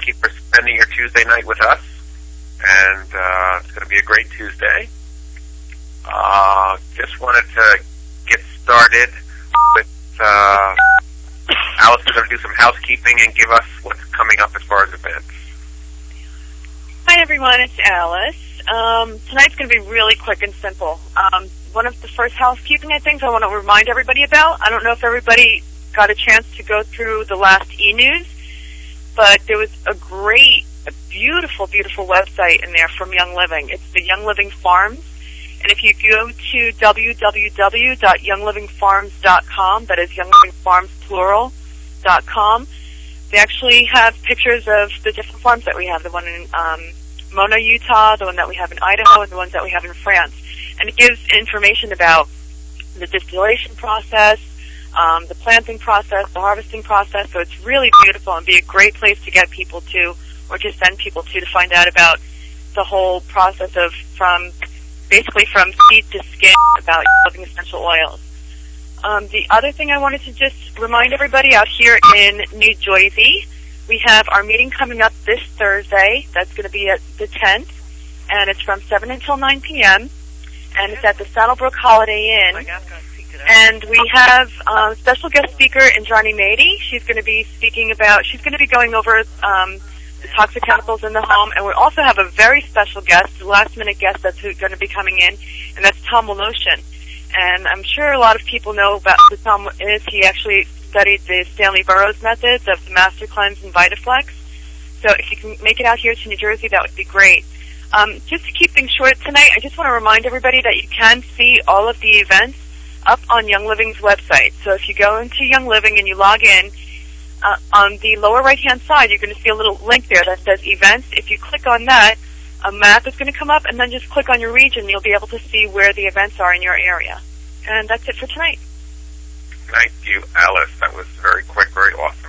Thank you for spending your Tuesday night with us. And it's going to be a great Tuesday. Just wanted to get started with Alice is going to do some housekeeping and give us what's coming up as far as events. Hi, everyone. It's Alice. Tonight's going to be really quick and simple. One of the first housekeeping things I want to remind everybody about, I don't know if everybody got a chance to go through the last e-news, but there was a beautiful, beautiful website in there from Young Living. It's the Young Living Farms. And if you go to www.younglivingfarms.com, that is younglivingfarms.com, they actually have pictures of the different farms that we have, the one in Mona, Utah, the one that we have in Idaho, and the ones that we have in France. And it gives information about the distillation process, the planting process, the harvesting process. So it's really beautiful and be a great place to get people to, or just send people to find out about the whole process of basically from seed to skin about living essential oils. The other thing I wanted to just remind everybody out here in New Jersey, we have our meeting coming up this Thursday. That's going to be at the 10th, and it's from 7 until 9 p.m., and it's at the Saddlebrook Holiday Inn. And we have a special guest speaker in Johnny Mady. She's going to be going over the toxic chemicals in the home, and we also have a very special guest, a last-minute guest that's going to be coming in, and that's Tom Woloshin. And I'm sure a lot of people know about who Tom is. He actually studied the Stanley Burroughs methods of the Master Cleanse and Vitaflex. So if you can make it out here to New Jersey, that would be great. Just to keep things short tonight, I just want to remind everybody that you can see all of the events up on Young Living's website. So if you go into Young Living and you log in, on the lower right-hand side, you're going to see a little link there that says Events. If you click on that, a map is going to come up, and then just click on your region. You'll be able to see where the events are in your area. And that's it for tonight. Thank you, Alice. That was very quick, very awesome.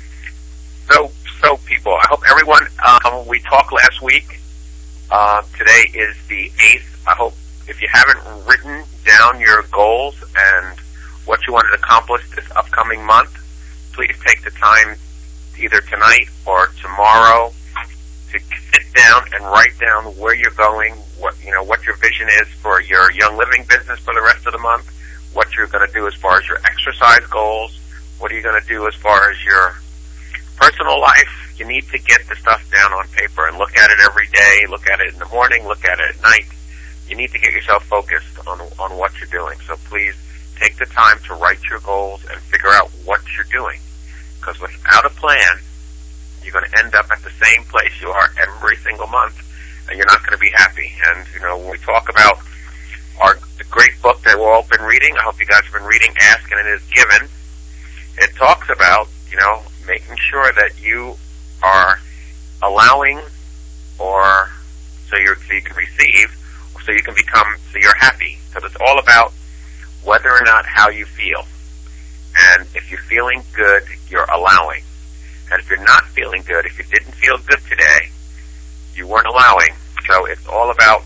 So people, I hope everyone, we talked last week. Today is the 8th. I hope if you haven't written down your goals and what you want to accomplish this upcoming month, please take the time either tonight or tomorrow to sit down and write down where you're going, what your vision is for your Young Living business for the rest of the month, what you're going to do as far as your exercise goals, what are you going to do as far as your personal life. You need to get the stuff down on paper and look at it every day, look at it in the morning, look at it at night. You need to get yourself focused on what you're doing. So please take the time to write your goals and figure out what you're doing. Because without a plan, you're going to end up at the same place you are every single month, and you're not going to be happy. And, when we talk about the great book that we've all been reading, I hope you guys have been reading, Ask and It Is Given. It talks about, making sure that you are allowing so you can receive, so you can so you're happy. So it's all about whether or not how you feel. And if you're feeling good, you're allowing. And if you're not feeling good, if you didn't feel good today, you weren't allowing. So it's all about,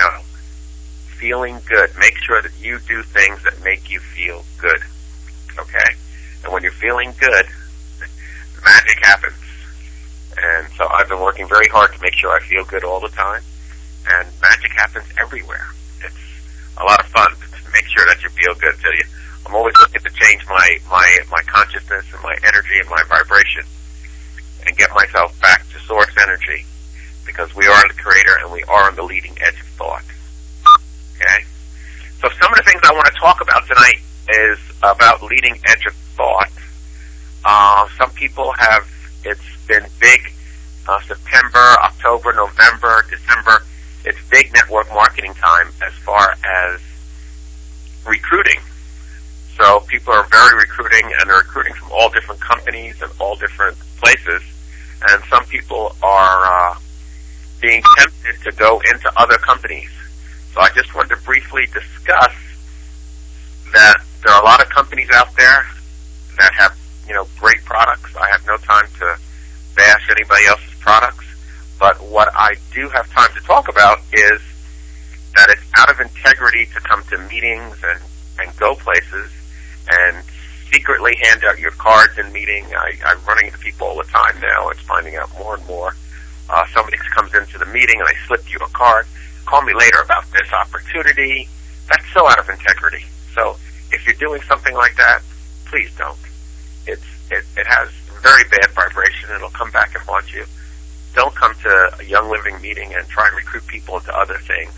feeling good. Make sure that you do things that make you feel good. Okay? And when you're feeling good, magic happens. And so I've been working very hard to make sure I feel good all the time. And magic happens everywhere. It's a lot of fun to make sure that you feel good. So I'm always looking to change my consciousness and my energy and my vibration and get myself back to source energy, because we are the creator and we are on the leading edge of thought. Okay? So some of the things I want to talk about tonight is about leading edge of thought. Some people it's been big, September, October, November, December. It's big network marketing time as far as recruiting. So people are very recruiting, and they're recruiting from all different companies and all different places. And some people are being tempted to go into other companies. So I just wanted to briefly discuss that there are a lot of companies out there that have, great products. I have no time to bash anybody else's products. But what I do have time to talk about is that it's out of integrity to come to meetings and go places and secretly hand out your cards in meeting. I'm running into people all the time now. It's finding out more and more. Somebody comes into the meeting and I slip you a card. Call me later about this opportunity. That's so out of integrity. So if you're doing something like that, please don't. It has very bad vibration. It'll come back and haunt you. Don't come to a Young Living meeting and try and recruit people into other things.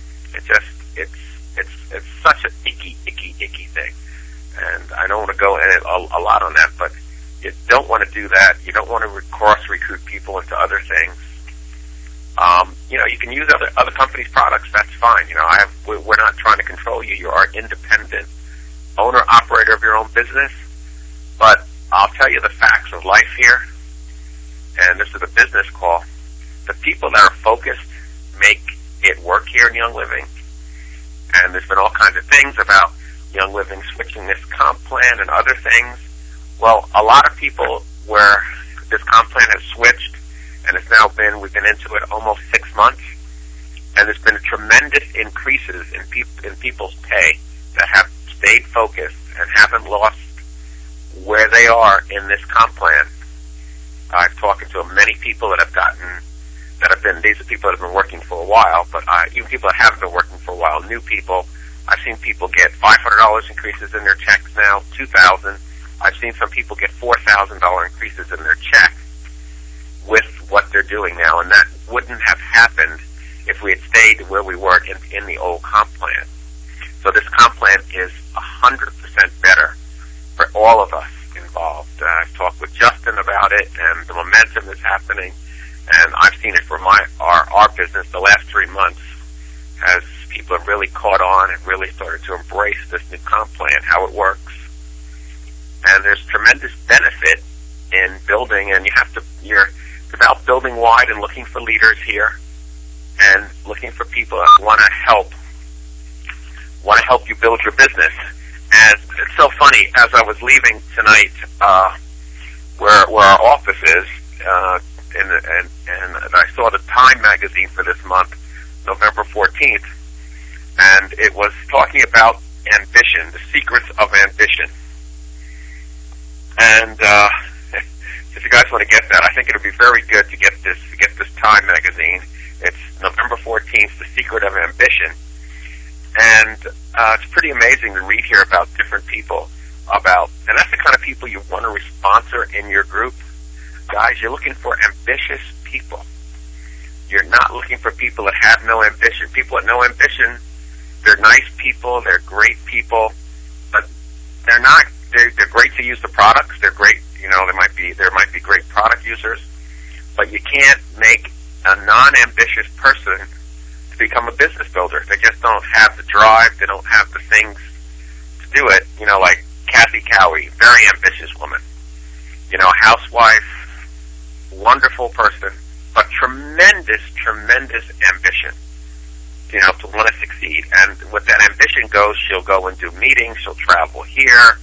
It's such an icky thing. And I don't want to go in it a lot on that, but you don't want to do that. You don't want to cross-recruit people into other things. You can use other companies' products. That's fine. We're not trying to control you. You are independent owner-operator of your own business. But I'll tell you the facts of life here, and this is a business call. The people that are focused make it work here in Young Living. And there's been all kinds of things about Young Living switching this comp plan and other things. Well, a lot of people where this comp plan has switched, and we've been into it almost 6 months, and there's been tremendous increases in people's pay that have stayed focused and haven't lost where they are in this comp plan. I've talked to many people these are people that have been working for a while, but even people that haven't been working for a while, new people. I've seen people get $500 increases in their checks now, $2,000. I've seen some people get $4,000 increases in their check with what they're doing now, and that wouldn't have happened if we had stayed where we were in the old comp plan. So this comp plan is 100% better for all of us involved. I've talked with Justin about it, and the momentum is happening, and I've seen it for our business the last 3 months as people have really caught on and really started to embrace this new comp plan, how it works. And there's tremendous benefit in building, and it's about building wide and looking for leaders here and looking for people that want to help you build your business. And it's so funny, as I was leaving tonight, where our office is, and I saw the Time magazine for this month, November 14th, and it was talking about ambition, the secrets of ambition. And if you guys want to get that, I think it would be very good to get this Time magazine. It's November 14th, The Secret of Ambition. And it's pretty amazing to read here about different people and that's the kind of people you want to sponsor in your group. Guys, you're looking for ambitious people. You're not looking for people that have no ambition. People with no ambition, they're nice people, they're great people, but they're great to use the products. They're great, there might be great product users, but you can't make a non-ambitious person to become a business builder. They just don't have the drive. They don't have the things to do it. Like Kathy Cowie, very ambitious woman. Housewife, wonderful person, but tremendous ambition, to want to succeed. And with that ambition goes, she'll go and do meetings, she'll travel here,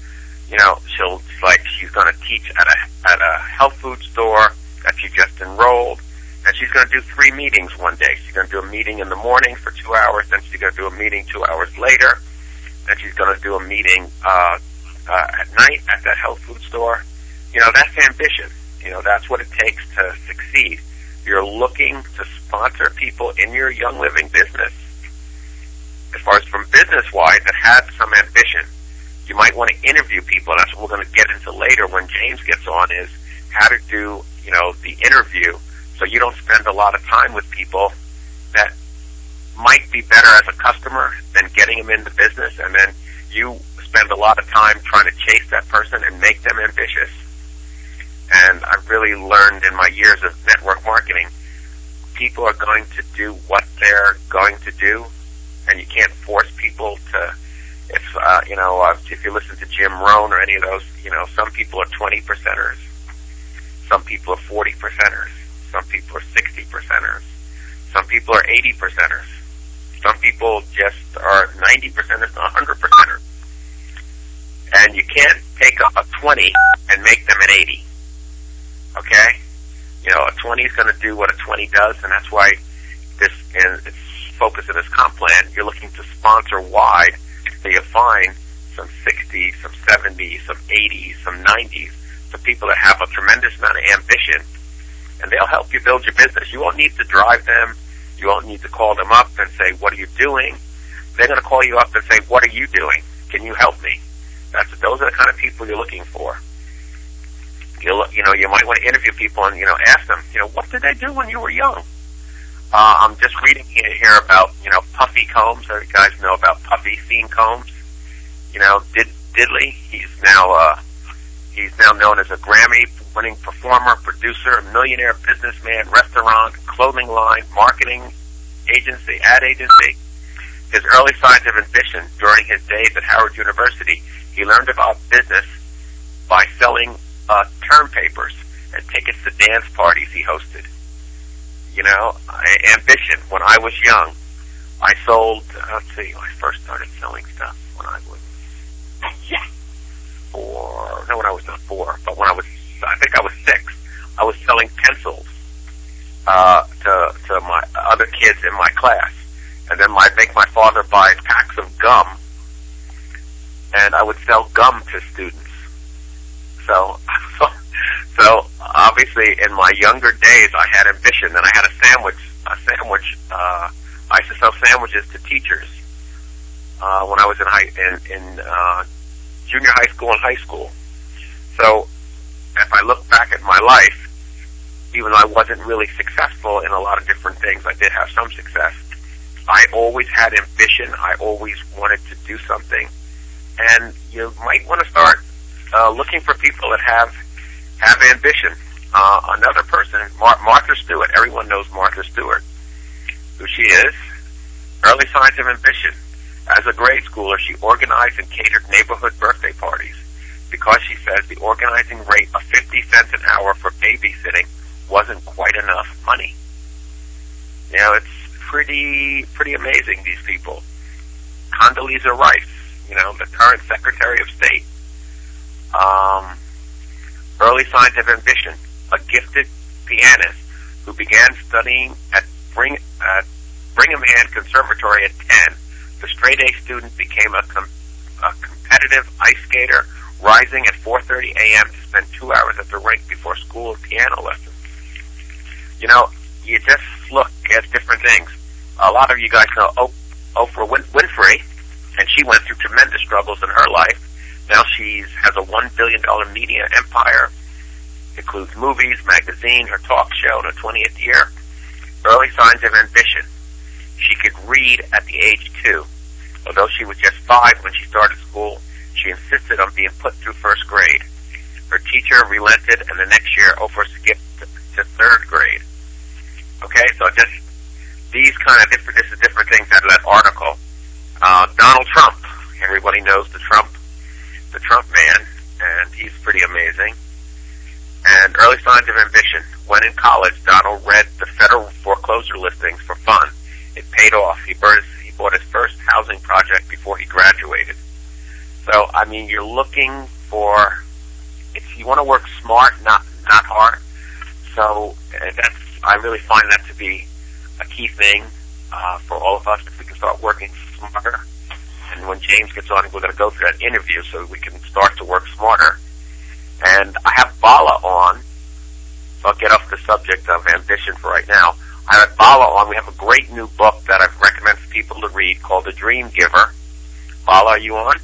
she's going to teach at a health food store that she just enrolled, and she's going to do 3 meetings one day. She's going to do a meeting in the morning for 2 hours, then she's going to do a meeting 2 hours later, then she's going to do a meeting at night at that health food store. That's ambition. That's what it takes to succeed. You're looking to sponsor people in your Young Living business, as far as from business-wise, that have some ambition. You might want to interview people, and that's what we're going to get into later when James gets on, is how to do, the interview so you don't spend a lot of time with people that might be better as a customer than getting them into business, and then you spend a lot of time trying to chase that person and make them ambitious. And I've really learned in my years of network marketing, people are going to do what they're going to do, and you can't force people to. If you listen to Jim Rohn or any of those, some people are 20%ers, some people are 40%ers, some people are 60%ers, some people are 80%ers, some people just are 90%ers to 100%ers. And you can't take a 20 and make them an 80. Okay? A 20 is going to do what a 20 does, and that's why its focus in this comp plan, you're looking to sponsor wide, so you find some 60s, some 70s, some 80s, some 90s, some people that have a tremendous amount of ambition, and they'll help you build your business. You won't need to drive them. You won't need to call them up and say, what are you doing? They're going to call you up and say, what are you doing? Can you help me? Those are the kind of people you're looking for. You might want to interview people and, ask them, what did they do when you were young? I'm just reading here about, Puffy Combs. You guys know about Puffy, Sean Combs. Diddley. He's now known as a Grammy-winning performer, producer, millionaire businessman, restaurant, clothing line, marketing agency, ad agency. His early signs of ambition during his days at Howard University, he learned about business by selling term papers and tickets to dance parties he hosted. Ambition. When I was young, I sold, I first started selling stuff when I was when I was not 4, but I think I was 6, I was selling pencils to my other kids in my class. And then I'd make my father buy packs of gum, and I would sell gum to students. So obviously in my younger days I had ambition, and I had a sandwich, I used to sell sandwiches to teachers, when I was in junior high school and high school. So if I look back at my life, even though I wasn't really successful in a lot of different things, I did have some success. I always had ambition. I always wanted to do something. And you might want to start looking for people that have ambition. Another person, Martha Stewart. Everyone knows Martha Stewart, who she is. Early signs of ambition. As a grade schooler, she organized and catered neighborhood birthday parties because she says the organizing rate of 50 cents an hour for babysitting wasn't quite enough money. It's pretty amazing, these people. Condoleezza Rice, the current Secretary of State. Early signs of ambition. A gifted pianist who began studying at Brigham Young Conservatory at 10. The straight-A student became a competitive ice skater, rising at 4:30 a.m. to spend 2 hours at the rink before school and piano lessons. You just look at different things. A lot of you guys know Oprah Winfrey, and she went through tremendous struggles in her life. Now she has a $1 billion media empire. Includes movies, magazine, her talk show in her 20th year. Early signs of ambition. She could read at the age 2. Although she was just 5 when she started school, she insisted on being put through first grade. Her teacher relented, and the next year Oprah skipped to 3rd grade. Okay, so just these kind of different things out of that article. Donald Trump. Everybody knows the Trump man, and he's pretty amazing. And early signs of ambition. When in college, Donald read the federal foreclosure listings for fun. It paid off. He bought his first housing project before he graduated. So, you're looking for, if you want to work smart, not hard. So, I really find that to be a key thing for all of us, if we can start working smarter. And when James gets on, we're going to go through that interview so we can start to work smarter. And I have Bala on, so I'll get off the subject of ambition for right now. I have Bala on. We have a great new book that I've recommended for people to read called The Dream Giver. Bala, are you on?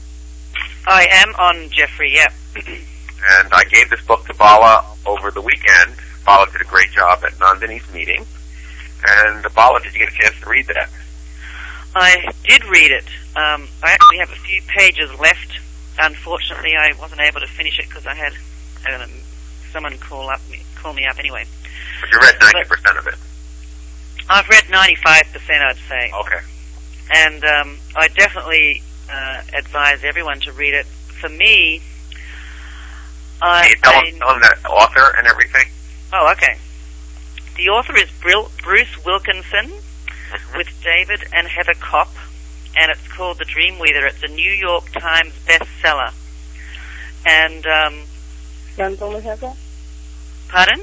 I am on, Jeffrey, yep. And I gave this book to Bala over the weekend. Bala did a great job at Nandini's meeting. And Bala, did you get a chance to read that? I did read it. I actually have a few pages left. Unfortunately, I wasn't able to finish it because I had someone call me up anyway. But you read 90% of it. I've read 95%, I'd say. Okay. And I definitely advise everyone to read it. For me, Can you tell them the author and everything? Oh, okay. The author is Bruce Wilkinson with David and Heather Kopp, and it's called The Dream Weaver. It's a New York Times bestseller. And Guns only have that? Pardon?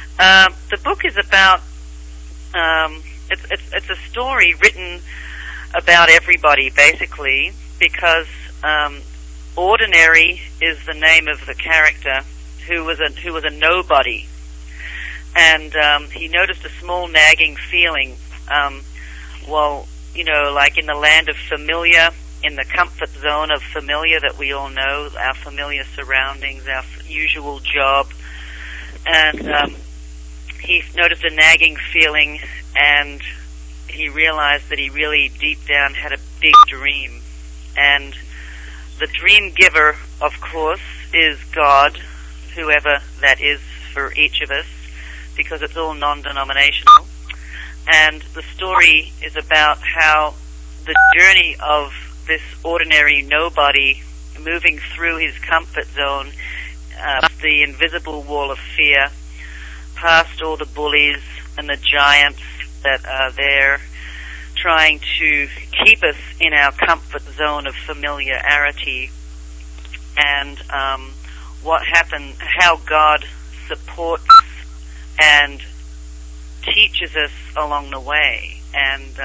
The book is about it's a story written about everybody, basically, because Ordinary is the name of the character who was a nobody, and he noticed a small nagging feeling. Well, like in the land of familiar, in the comfort zone of familiar that we all know, our familiar surroundings, our usual job, and he noticed a nagging feeling, and he realized that he really deep down had a big dream. And the dream giver, of course, is God, whoever that is for each of us, because it's all non-denominational. And the story is about how the journey of this ordinary nobody moving through his comfort zone, the invisible wall of fear, past all the bullies and the giants that are there trying to keep us in our comfort zone of familiarity, and what happened, how God supports and teaches us along the way. And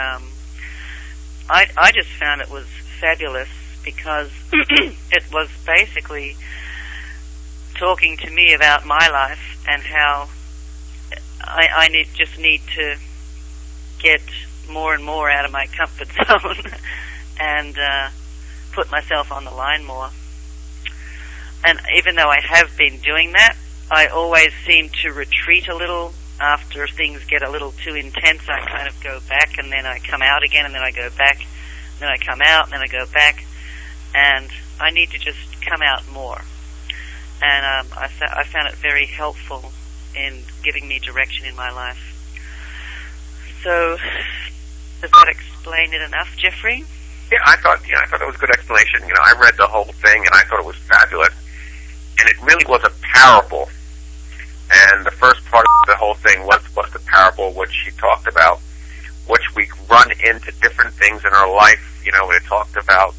I just found it was fabulous, because it was basically talking to me about my life and how I just need to get more and more out of my comfort zone and put myself on the line more. And even though I have been doing that, I always seem to retreat a little. After things get a little too intense, I kind of go back, and then I come out again, and then I go back, and then I come out, and then I go back, and I need to just come out more. And I found it very helpful in giving me direction in my life. So, does that explain it enough, Jeffrey? Yeah, I thought it was a good explanation. I read the whole thing, and I thought it was fabulous. And it really was a parable. And the first part of the whole thing was the parable, which she talked about, which we run into different things in our life. It talked about,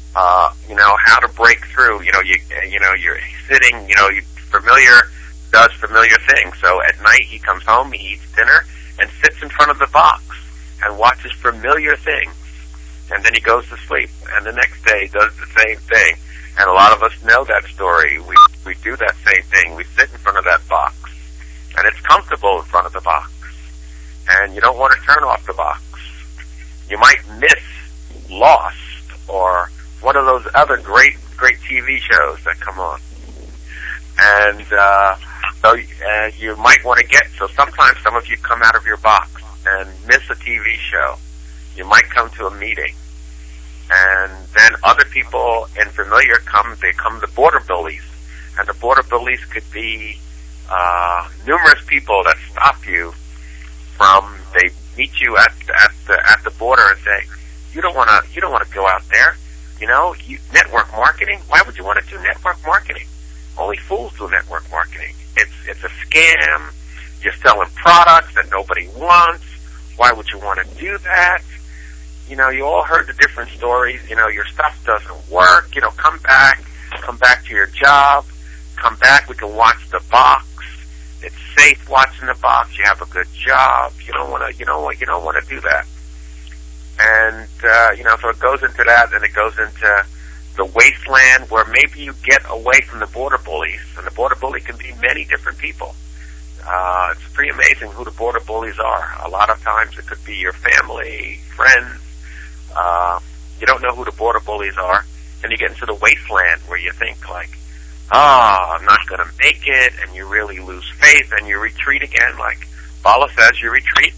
how to break through. You're sitting. Familiar does familiar things. So at night he comes home, he eats dinner, and sits in front of the box and watches familiar things. And then he goes to sleep, and the next day does the same thing. And a lot of us know that story. We do that same thing. We sit in front of that box, and it's comfortable in front of the box, and you don't want to turn off the box. You might miss Lost or one of those other great TV shows that come on. And so you might want to so sometimes some of you come out of your box and miss a TV show. You might come to a meeting. And then other people in familiar they come the border bullies. And the border bullies could be numerous people that stop you they meet you at the border and say, you don't want to go out there. Network marketing. Why would you want to do network marketing? Only fools do network marketing. It's a scam. You're selling products that nobody wants. Why would you want to do that? You all heard the different stories. Your stuff doesn't work. Come back to your job. Come back. We can watch the box. It's safe watching the box. You have a good job. You don't want to do that. And so it goes into that, and it goes into the wasteland where maybe you get away from the border bullies, and the border bully can be many different people. It's pretty amazing who the border bullies are. A lot of times it could be your family, friends. You don't know who the border bullies are, and you get into the wasteland where you think like, I'm not going to make it, and you really lose faith, and you retreat again, like Bala says, you retreat.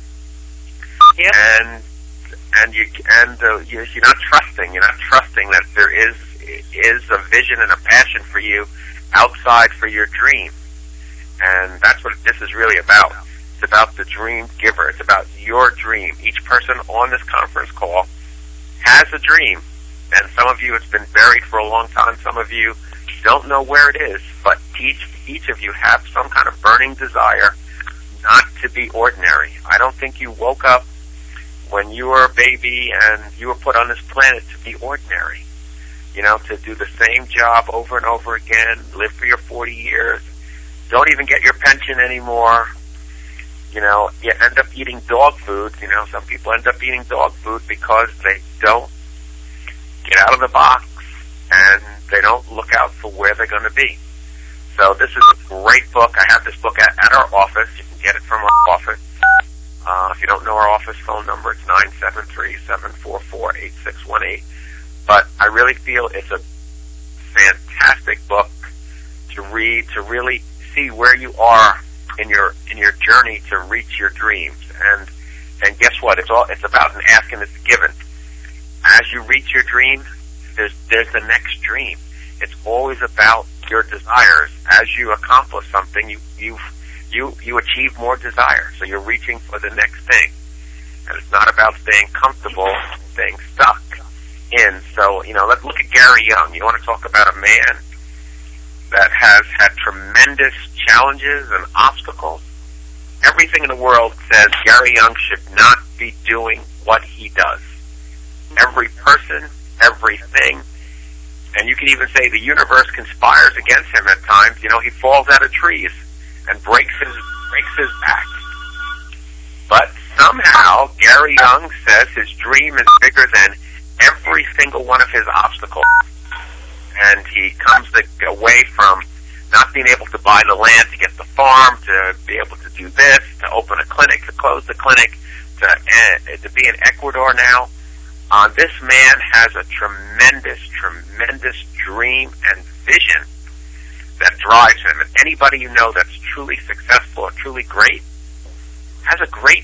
Yep. And you're not trusting. You're not trusting that there is a vision and a passion for you outside for your dream. And that's what this is really about. It's about the dream giver. It's about your dream. Each person on this conference call has a dream. And some of you, it's been buried for a long time. Some of you don't know where it is. But each of you have some kind of burning desire not to be ordinary. I don't think you woke up when you were a baby and you were put on this planet to be ordinary. To do the same job over and over again, live for your 40 years, don't even get your pension anymore, you end up eating dog food. Some people end up eating dog food because they don't get out of the box and they don't look out for where they're going to be. So this is a great book. I have this book at our office. You can get it from our office. If you don't know our office phone number, it's 973-744-8618. But I really feel it's a fantastic book to read, to really see where you are in your journey to reach your dreams. And guess what? It's about an ask and it's given. As you reach your dream, there's the next dream. It's always about your desires. As you accomplish something, you achieve more desire. So you're reaching for the next thing. And it's not about staying comfortable, staying stuck in. So, let's look at Gary Young. You want to talk about a man that has had tremendous challenges and obstacles? Everything in the world says Gary Young should not be doing what he does. Every person, everything, and you can even say the universe conspires against him at times. He falls out of trees and breaks his back. But somehow Gary Young says his dream is bigger than every single one of his obstacles. And he comes away from not being able to buy the land to get the farm, to be able to do this, to open a clinic, to close the clinic, to be in Ecuador now. This man has a tremendous dream and vision that drives him. And anybody you know that's truly successful or truly great has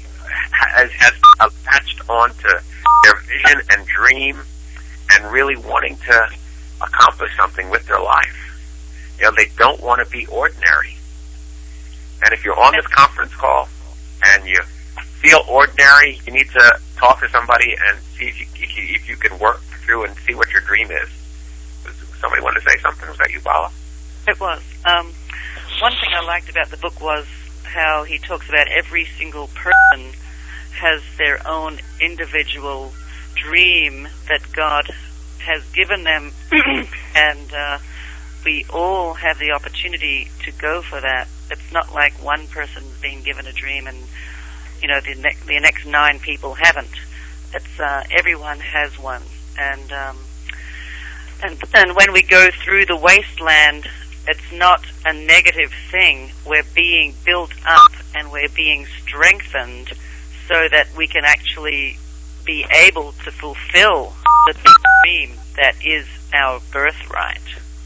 attached onto their vision and dream and really wanting to accomplish something with their life. They don't want to be ordinary. And if you're on this conference call and you feel ordinary, you need to talk to somebody and see if you can work through and see what your dream is. Somebody wanted to say something? Was that you, Bala? It was. One thing I liked about the book was how he talks about every single person has their own individual dream that God has given them, and we all have the opportunity to go for that. It's not like one person's been given a dream and the next 9 people haven't. It's everyone has one, and when we go through the wasteland, it's not a negative thing. We're being built up and we're being strengthened so that we can actually be able to fulfill the big dream that is our birthright.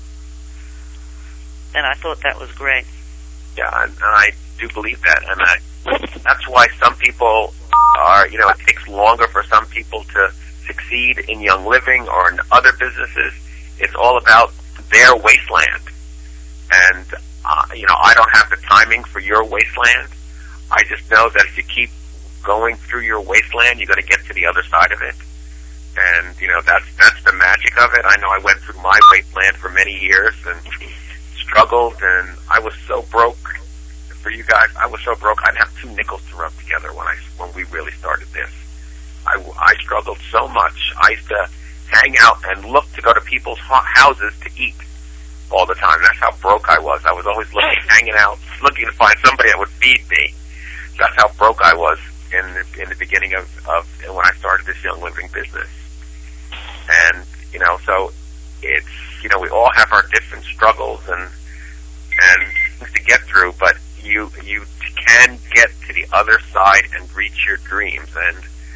And I thought that was great. Yeah, and I do believe that, and that's why some people are, it takes longer for some people to succeed in Young Living or in other businesses. It's all about their wasteland. And, I don't have the timing for your wasteland. I just know that if you keep going through your wasteland, you're going to get to the other side of it. And, that's the magic of it. I know I went through my wasteland for many years and struggled, and I was so broke. For you guys, I was so broke, I didn't have 2 nickels to rub together when we really started this. I struggled so much. I used to hang out and look to go to people's houses to eat all the time. That's how broke I was. I was always hanging out, looking to find somebody that would feed me. That's how broke I was in the beginning of when I started this Young Living business. And, so it's, we all have our different struggles and things to get through, but you can get to the other side and reach your dreams. And,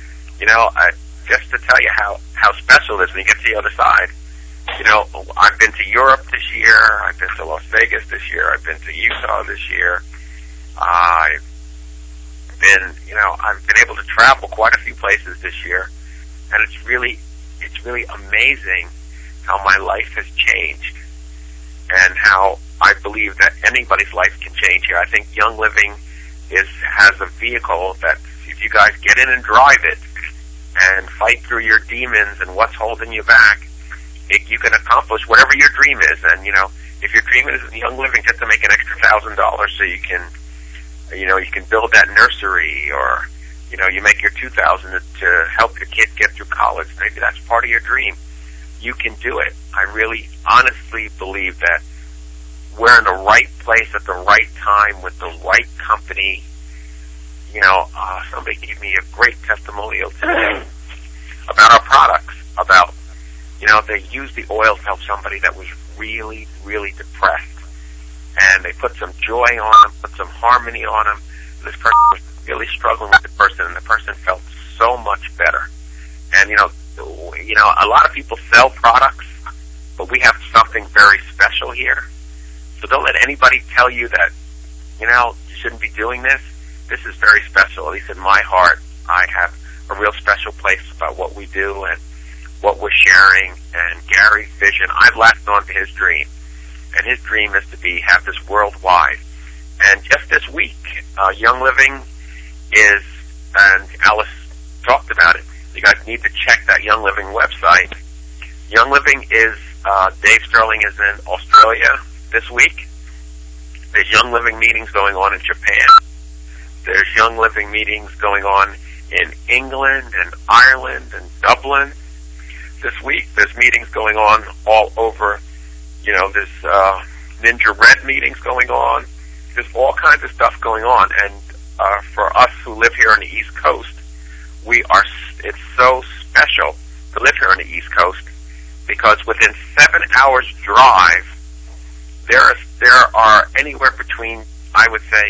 just to tell you how special it is when you get to the other side, I've been to Europe this year, I've been to Las Vegas this year, I've been to Utah this year, I've been able to travel quite a few places this year, and it's really amazing how my life has changed and how I believe that anybody's life can change here. I think Young Living has a vehicle that if you guys get in and drive it and fight through your demons and what's holding you back, you can accomplish whatever your dream is. And, if your dream is Young Living just to make an extra $1,000 so you can build that nursery, or, you make your $2,000 to help your kid get through college, maybe that's part of your dream. You can do it. I really honestly believe that we're in the right place at the right time with the right company somebody gave me a great testimonial today about our products, about, they used the oil to help somebody that was really, really depressed. And they put some joy on them, put some harmony on them. This person was really struggling with the person, and the person felt so much better. And, a lot of people sell products, but we have something very special here. So don't let anybody tell you that, you shouldn't be doing this. This is very special, at least in my heart. I have a real special place about what we do and what we're sharing. And Gary's vision, I've latched on to his dream. And his dream is to have this worldwide. And just this week, Young Living is, and Alice talked about it, you guys need to check that Young Living website. Young Living is, Dave Sterling is in Australia this week. There's Young Living meetings going on in Japan. There's Young Living meetings going on in England and Ireland and Dublin. This week, there's meetings going on all over. There's Ninja Red meetings going on. There's all kinds of stuff going on. And for us who live here on the East Coast, it's so special to live here on the East Coast because within 7 hours drive, there are anywhere between, I would say,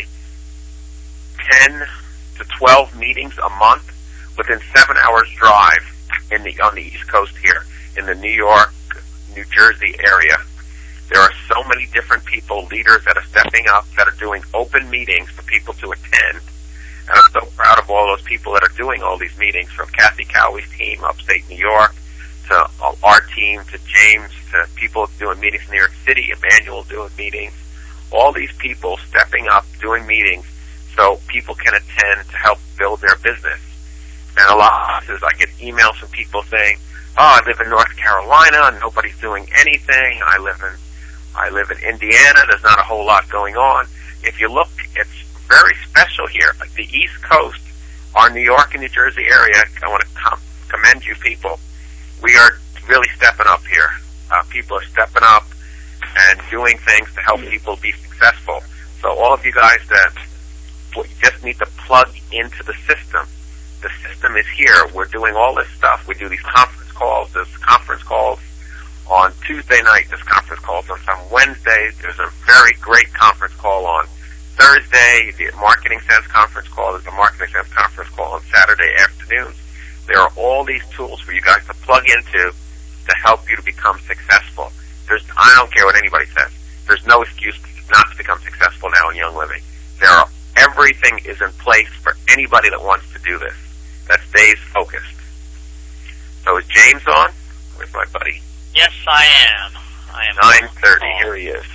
10 to 12 meetings a month within 7 hours drive on the East Coast here in the New York, New Jersey area. There are so many different people, leaders that are stepping up, that are doing open meetings for people to attend. And I'm so proud of all those people that are doing all these meetings, from Kathy Cowie's team, upstate New York, to our team, to James, to people doing meetings in New York City, Emmanuel doing meetings. All these people stepping up, doing meetings, so people can attend to help build their business. And a lot of times I get emails from people saying, I live in North Carolina and nobody's doing anything. I live in Indiana. There's not a whole lot going on. If you look, it's very special here. Like the East Coast, our New York and New Jersey area, I want to commend you people. We are really stepping up here. People are stepping up and doing things to help people be successful. So all of you guys you just need to plug into the system. The system is here. We're doing all this stuff. We do these conference calls. There's conference calls on Tuesday night. There's conference calls on some Wednesdays. There's a very great conference call on Thursday. The Marketing Sense conference call. There's a Marketing Sense conference call on Saturday afternoons. There are all these tools for you guys to plug into to help you to become successful. I don't care what anybody says. There's no excuse not to become successful now in Young Living. Everything is in place for anybody that wants to do this, that stays focused. So is James on? Where's my buddy? Yes, I am. 9:30. Here he is.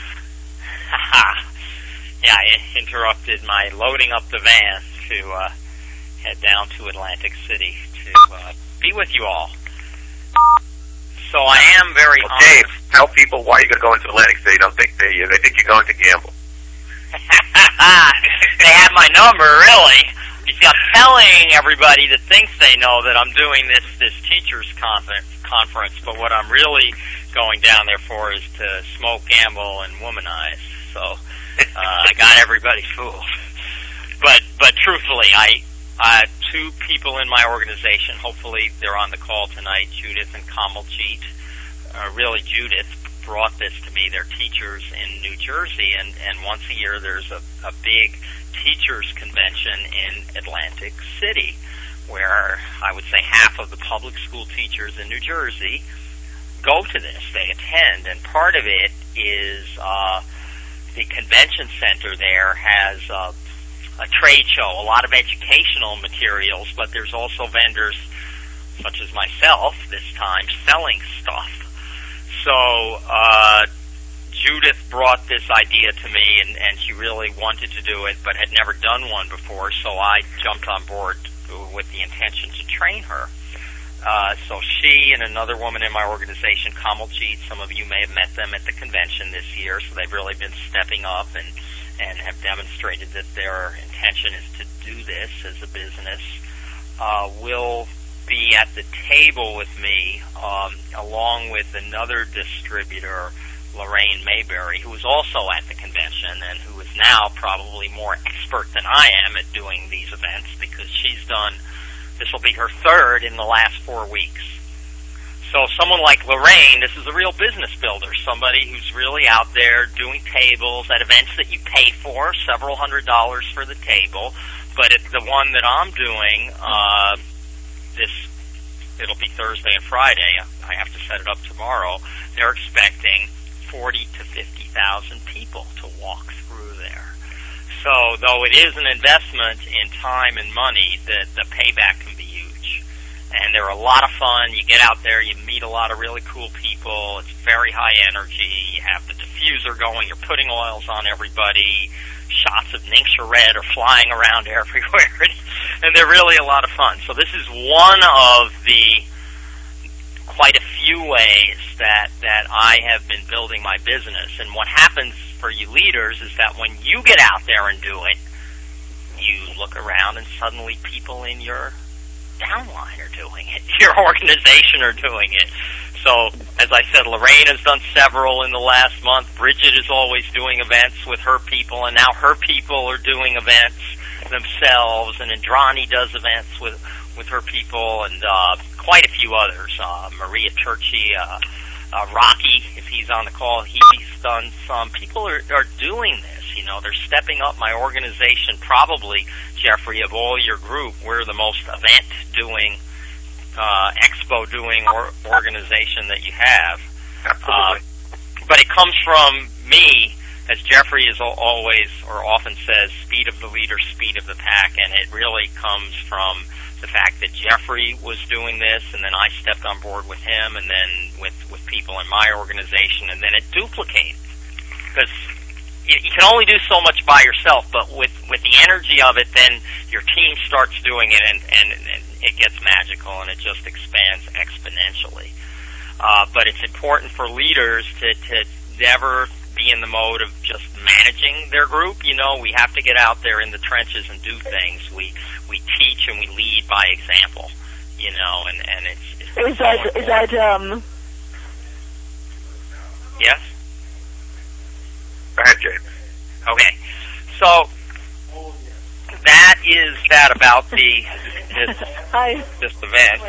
Yeah, I interrupted my loading up the van to head down to Atlantic City to be with you all. So I am very honored. Dave, tell people why you're going to go into Atlantic City. They think you're going to gamble. They have my number, really. You see, I'm telling everybody that thinks they know that I'm doing this teachers conference, but what I'm really going down there for is to smoke, gamble, and womanize. So I got everybody fooled. But truthfully, I two people in my organization, hopefully they're on the call tonight, Judith and Kamaljit. Really, Judith brought this to me. They're teachers in New Jersey, and once a year there's a big teachers convention in Atlantic City, where I would say half of the public school teachers in New Jersey go to this. They attend, and part of it is the convention center there has a trade show, a lot of educational materials, but there's also vendors such as myself this time selling stuff. So Judith brought this idea to me, and she really wanted to do it, but had never done one before, so I jumped on board with the intention to train her. So she and another woman in my organization, Kamaljit, some of you may have met them at the convention this year, so they've really been stepping up and have demonstrated that their intention is to do this as a business, will be at the table with me, along with another distributor Lorraine Mayberry, who was also at the convention and who is now probably more expert than I am at doing these events because she's done, this will be her third in the last 4 weeks. So someone like Lorraine, this is a real business builder, somebody who's really out there doing tables at events that you pay for, several $100s for the table. But it's the one that I'm doing, it'll be Thursday and Friday. I have to set it up tomorrow. They're expecting 40 to 50,000 people to walk through there. So though it is an investment in time and money, the payback can be huge. And they're a lot of fun. You get out there, you meet a lot of really cool people. It's very high energy. You have the diffuser going. You're putting oils on everybody. Shots of Ningxia Red are flying around everywhere. And they're really a lot of fun. So this is one of the quite a few ways that I have been building my business. And what happens for you leaders is that when you get out there and do it, you look around and suddenly people in your downline are doing it. Your organization are doing it. So, as I said, Lorraine has done several in the last month. Bridget is always doing events with her people, and now her people are doing events themselves, and Indrani does events with her people, and quite a few others. Maria Turchi, Rocky, if he's on the call, he's done some. People are doing this, you know. They're stepping up. My organization, probably, Jeffrey, of all your group, we're the most event-doing, expo-doing organization that you have. Absolutely. But it comes from me, as Jeffrey is always, or often says, speed of the leader, speed of the pack, and it really comes from the fact that Jeffrey was doing this, and then I stepped on board with him, and then with people in my organization, and then it duplicates. Because you can only do so much by yourself, but with the energy of it, then your team starts doing it, and it gets magical, and it just expands exponentially. But it's important for leaders to never be in the mode of just managing their group. You know, we have to get out there in the trenches and do things. We teach and we lead by example. You know, and it's Is that yes? Go ahead, James. Okay. So that is that about this Hi. this event.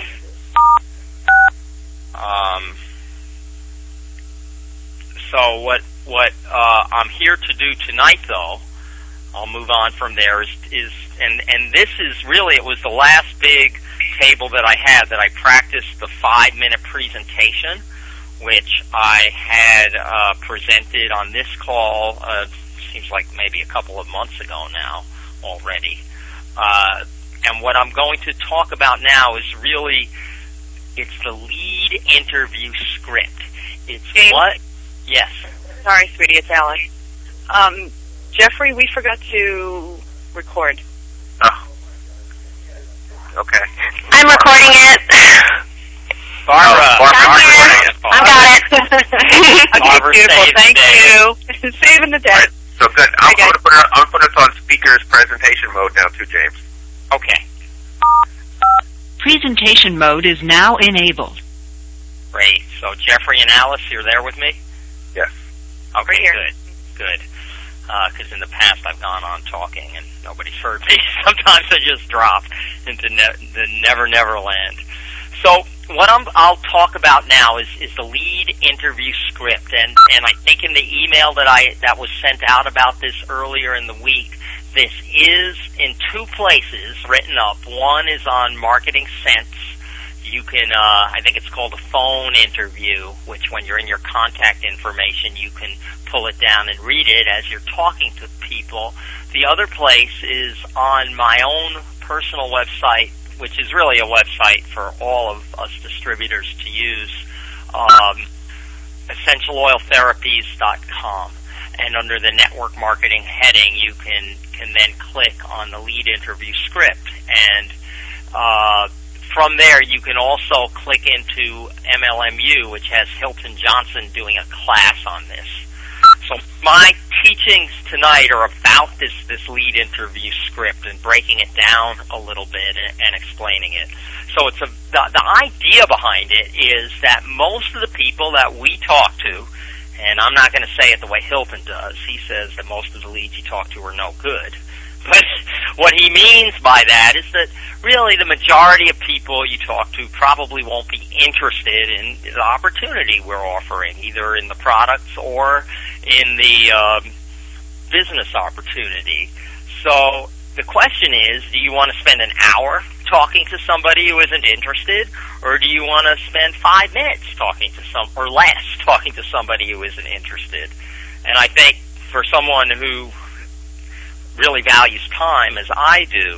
So what I'm here to do tonight, though, I'll move on from there, is and this is really, it was the last big table that I had that I practiced the 5-minute presentation, which I had presented on this call, seems like maybe a couple of months ago now already. And what I'm going to talk about now is really, it's the lead interview script. It's James? what? Yes. Sorry, sweetie, it's Alice. Jeffrey, we forgot to record. Oh. Okay. I'm recording it. Barbara. I got it. Okay, Barbara, beautiful. save Thank the you. Saving the day. All right, so good. I'm Okay. going to put us on speaker's presentation mode now, too, James. Okay. Presentation mode is now enabled. Great. So Jeffrey and Alice, you're there with me? Yes. Okay, here. good. Because in the past I've gone on talking and nobody's heard me. Sometimes I just drop into the never land. So what I'll talk about now is the lead interview script, and I think in the email that was sent out about this earlier in the week, this is in 2 places written up. One is on Marketing Sense. You can, I think it's called a phone interview, which when you're in your contact information, you can pull it down and read it as you're talking to people. The other place is on my own personal website, which is really a website for all of us distributors to use, essentialoiltherapies.com. And under the network marketing heading, you can then click on the lead interview script. And from there, you can also click into MLMU, which has Hilton Johnson doing a class on this. So my teachings tonight are about this lead interview script and breaking it down a little bit and explaining it. So it's the idea behind it is that most of the people that we talk to And I'm not going to say it the way Hilton does. He says that most of the leads you talk to are no good. But what he means by that is that really the majority of people you talk to probably won't be interested in the opportunity we're offering, either in the products or in the business opportunity. So the question is, do you want to spend an hour talking to somebody who isn't interested, or do you want to spend 5 minutes talking to or less talking to somebody who isn't interested? And I think for someone who really values time, as I do,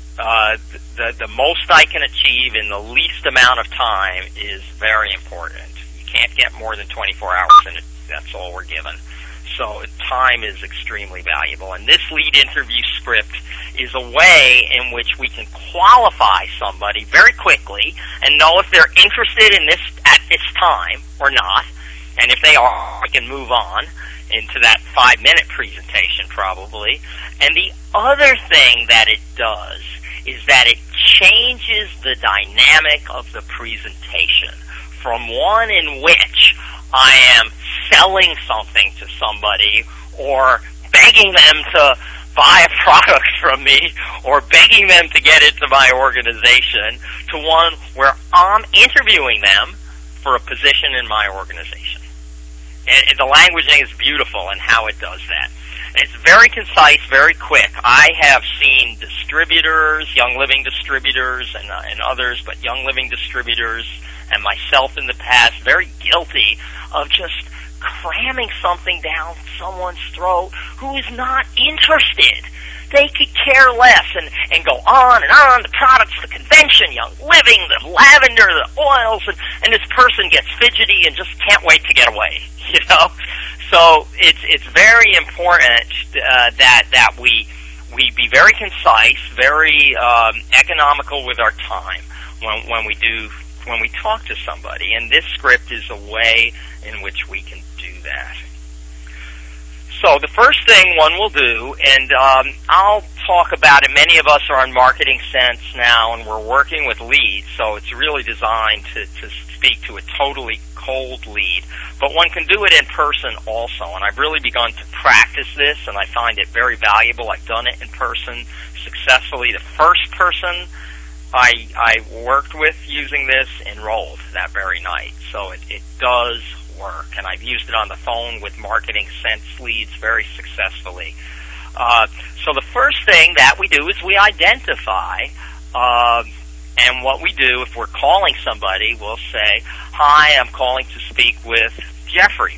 the most I can achieve in the least amount of time is very important. You can't get more than 24 hours in it. That's all we're given. So time is extremely valuable. And this lead interview script is a way in which we can qualify somebody very quickly and know if they're interested in this at this time or not. And if they are, we can move on into that 5-minute presentation probably. And the other thing that it does is that it changes the dynamic of the presentation from one in which I am selling something to somebody or begging them to buy a product from me or begging them to get into my organization to one where I'm interviewing them for a position in my organization. And the languaging is beautiful in how it does that. And it's very concise, very quick. I have seen distributors, Young Living distributors and others, but Young Living distributors and myself in the past, very guilty of just cramming something down someone's throat who is not interested. They could care less and go on and on, the products, the convention, Young Living, the lavender, the oils, and this person gets fidgety and just can't wait to get away, you know? So it's very important that we be very concise, very economical with our time when we talk to somebody, and this script is a way in which we can do that. So the first thing one will do, and I'll talk about it, many of us are on Marketing Sense now, and we're working with leads, so it's really designed to speak to a totally cold lead. But one can do it in person also, and I've really begun to practice this, and I find it very valuable. I've done it in person successfully. The first person I worked with using this enrolled that very night, so it does work, and I've used it on the phone with Marketing Sense leads very successfully. So the first thing that we do is we identify, and what we do if we're calling somebody, we'll say, "Hi, I'm calling to speak with Jeffrey."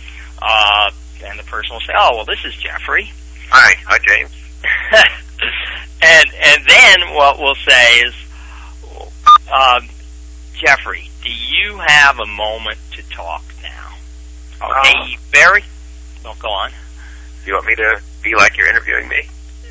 And the person will say, "Oh, well, this is Jeffrey." Hi, James. and then what we'll say is, "Jeffrey, do you have a moment to talk now?" Okay, Well, go on. Do you want me to be like you're interviewing me?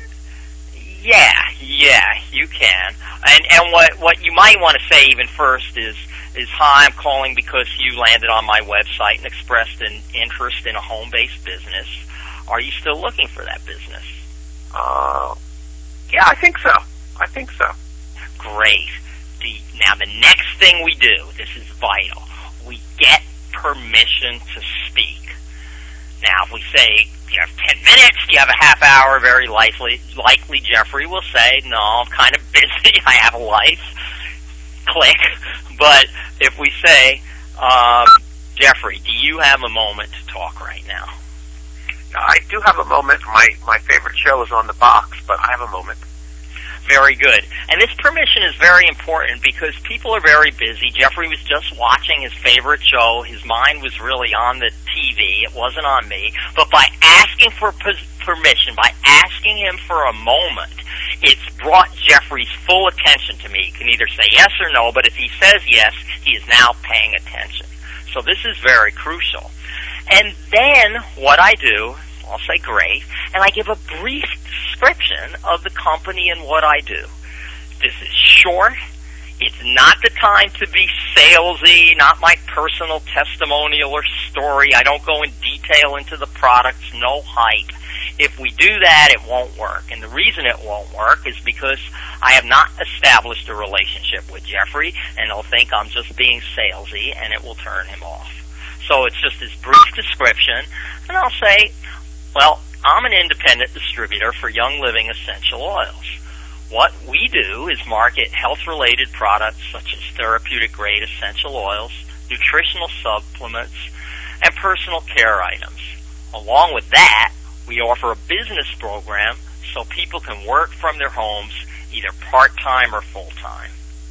Yeah, you can. And what you might want to say even first is, "Hi, I'm calling because you landed on my website and expressed an interest in a home-based business. Are you still looking for that business?" Yeah, I think so. Great. Now, the next thing we do, this is vital, we get permission to speak. Now, if we say, "Do you have 10 minutes? Do you have a half hour?" Very likely Jeffrey will say, "No, I'm kind of busy. I have a life." Click. But if we say, "Jeffrey, do you have a moment to talk right now?" I do have a moment. My favorite show is on the box, but I have a moment. Very good. And this permission is very important because people are very busy. Jeffrey was just watching his favorite show. His mind was really on the TV. It wasn't on me. But by asking for permission, by asking him for a moment, it's brought Jeffrey's full attention to me. He can either say yes or no, but if he says yes, he is now paying attention. So this is very crucial. And then what I do, I'll say great, and I give a brief description of the company and what I do. This is short. It's not the time to be salesy, not my personal testimonial or story. I don't go in detail into the products, no hype. If we do that, it won't work. And the reason it won't work is because I have not established a relationship with Jeffrey, and he'll think I'm just being salesy, and it will turn him off. So it's just this brief description, and I'll say, well, I'm an independent distributor for Young Living essential oils. What we do is market health-related products such as therapeutic-grade essential oils, nutritional supplements, and personal care items. Along with that, we offer a business program so people can work from their homes either part-time or full-time.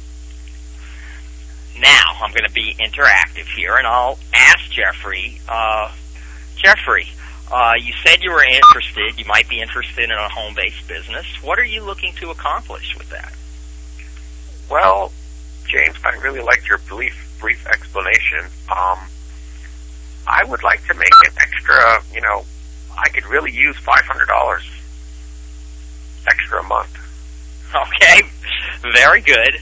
Now, I'm going to be interactive here, and I'll ask Jeffrey. Jeffrey, you said you were interested. You might be interested in a home-based business. What are you looking to accomplish with that? Well, James, I really liked your brief explanation. I would like to make an extra, I could really use $500 extra a month. Okay, very good.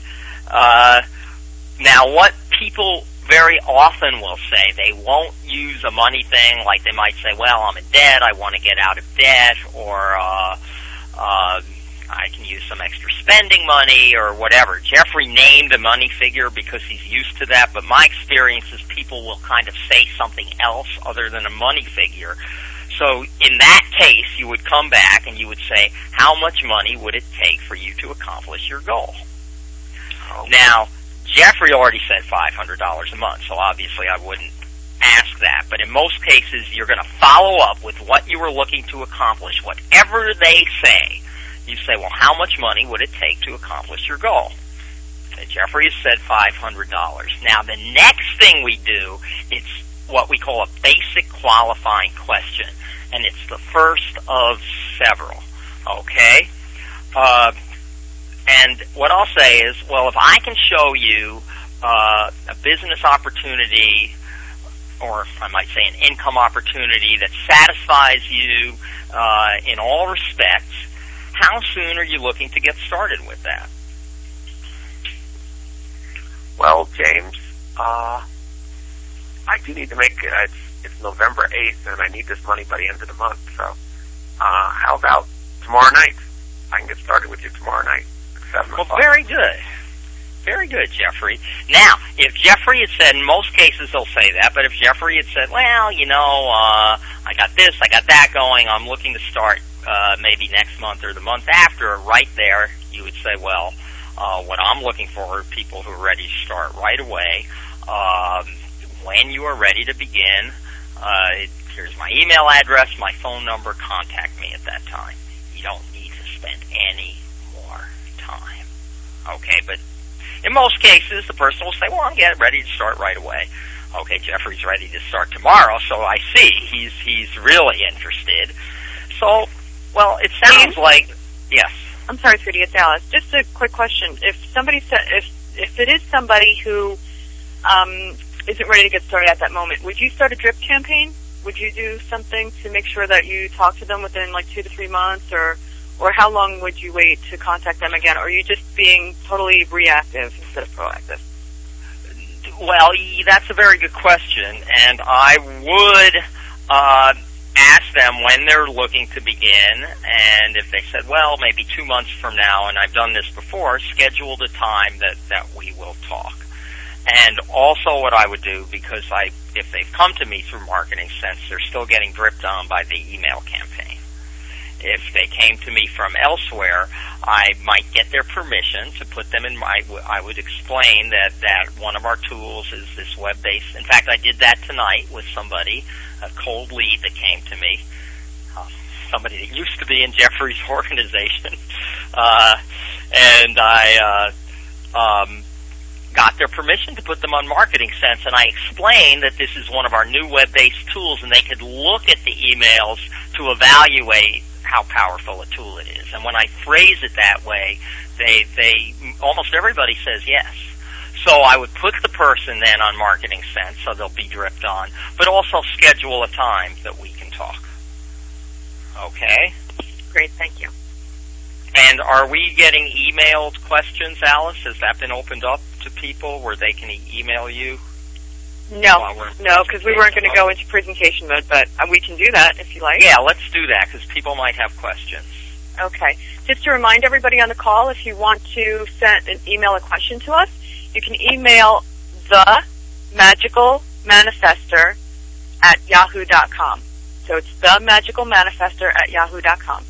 Now, what people very often will say, they won't use a money thing, like they might say, well, I'm in debt, I want to get out of debt, or I can use some extra spending money, or whatever. Jeffrey named a money figure because he's used to that, but my experience is people will kind of say something else other than a money figure. So in that case, you would come back and you would say, how much money would it take for you to accomplish your goal? Oh. Now, Jeffrey already said $500 a month, so obviously I wouldn't ask that. But in most cases, you're going to follow up with what you were looking to accomplish. Whatever they say, you say, well, how much money would it take to accomplish your goal? Okay, Jeffrey has said $500. Now, the next thing we do, it's what we call a basic qualifying question, and it's the first of several, okay? And what I'll say is, well, if I can show you a business opportunity, or I might say an income opportunity that satisfies you in all respects, how soon are you looking to get started with that? Well, James, I do need to make it's November 8th, and I need this money by the end of the month. So, how about tomorrow night? I can get started with you tomorrow night at 7 o'clock. Well, very good. Very good, Jeffrey. Now, if Jeffrey had said, in most cases they'll say that, but if Jeffrey had said, well, I got this, I got that going, I'm looking to start maybe next month or the month after, right there, you would say, well, what I'm looking for are people who are ready to start right away. When you are ready to begin, here's my email address, my phone number, contact me at that time. You don't need to spend any more time. Okay, but in most cases, the person will say, well, I'm getting ready to start right away. Okay, Jeffrey's ready to start tomorrow, so I see he's really interested. So, well, it sounds like, yes. I'm sorry, sweetie, it's Alice. Just a quick question. If somebody said, if it is somebody who isn't ready to get started at that moment, would you start a drip campaign? Would you do something to make sure that you talk to them within like 2 to 3 months, or how long would you wait to contact them again? Or are you just being totally reactive instead of proactive? Well, that's a very good question, and I would ask them when they're looking to begin, and if they said, well, maybe 2 months from now, and I've done this before, schedule the time that we will talk. And also what I would do, because if they've come to me through Marketing Sense, they're still getting dripped on by the email campaign. If they came to me from elsewhere, I might get their permission to put them in I would explain that one of our tools is this web-based. In fact, I did that tonight with somebody, a cold lead that came to me, somebody that used to be in Jeffrey's organization, and I got their permission to put them on Marketing Sense, and I explained that this is one of our new web-based tools, and they could look at the emails to evaluate how powerful a tool it is. And when I phrase it that way, they almost everybody says yes. So I would put the person then on Marketing Sense, so they'll be dripped on, but also schedule a time that we can talk. Okay? Great, thank you. And are we getting emailed questions, Alice? Has that been opened up to people where they can email you? No, because we weren't going to go into presentation mode, but we can do that if you like. Yeah, let's do that, because people might have questions. Okay. Just to remind everybody on the call, if you want to email a question to us, you can email themagicalmanifester at yahoo.com. So it's themagicalmanifester@yahoo.com.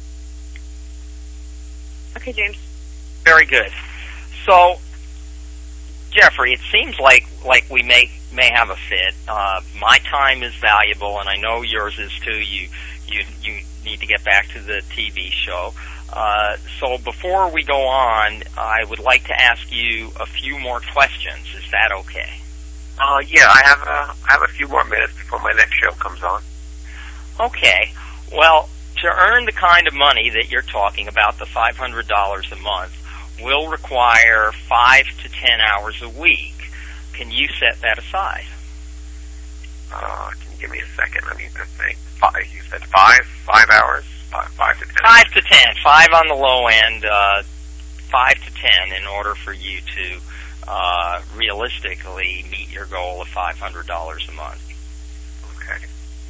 Okay, James. Very good. So, Jeffrey, it seems like we may have a fit. My time is valuable, and I know yours is too. You need to get back to the TV show. So before we go on, I would like to ask you a few more questions. Is that okay? Yeah, I have a few more minutes before my next show comes on. Okay. Well, to earn the kind of money that you're talking about, the $500 a month, will require 5 to 10 hours a week. Can you set that aside? Can you give me a second? I need to think. You said 5 hours? 5 to 10? 5 to 10. 5 on the low end, 5 to 10 in order for you to realistically meet your goal of $500 a month. Okay.